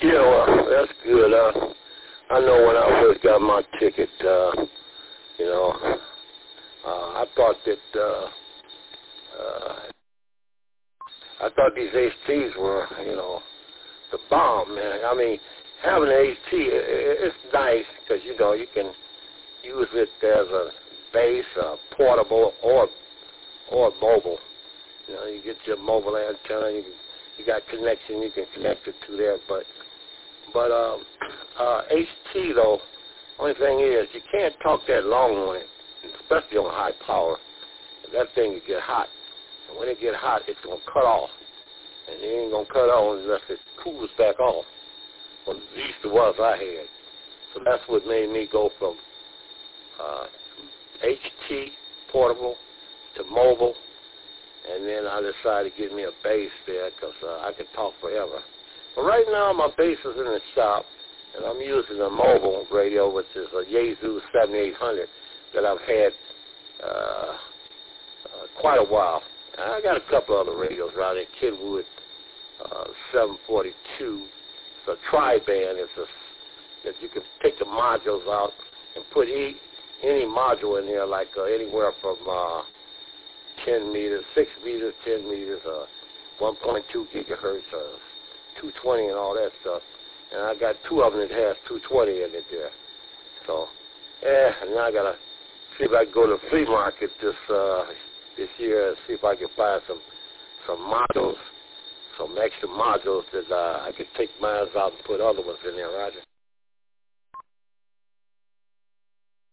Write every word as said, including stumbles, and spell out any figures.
Yeah, well, that's good. Uh, I know when I first got my ticket, uh, you know, uh, I thought that, uh, uh, I thought these H Ts were, you know, the bomb, man. I mean, having an H T, it's nice because, you know, you can use it as a base, uh, portable, or or mobile. You know, you get your mobile antenna, you, you got connection, you can connect it to there. But, but um, uh, H T, though, only thing is you can't talk that long on it, especially on high power. That thing will get hot. And when it get hot, it's going to cut off. And it ain't going to cut off unless it cools back off. Well, at least the ones I had. So that's what made me go from uh, H T, portable, to mobile. And then I decided to get me a base there because uh, I could talk forever. But right now my base is in the shop, and I'm using a mobile radio, which is a Yaesu seventy-eight hundred that I've had uh, uh, quite a while. I got a couple other radios around there, Kenwood uh, seven forty-two. It's a tri-band. It's a, that you can take the modules out and put e, any module in there, like uh, anywhere from uh, ten meters, six meters, ten meters, uh, one point two gigahertz, uh, two twenty, and all that stuff. And I got two of them that has two twenty in it there. So, yeah, and now I gotta see if I can go to the flea market this uh, this year and see if I can find some some modules, some extra modules that uh, I could take mine out and put other ones in there, Roger.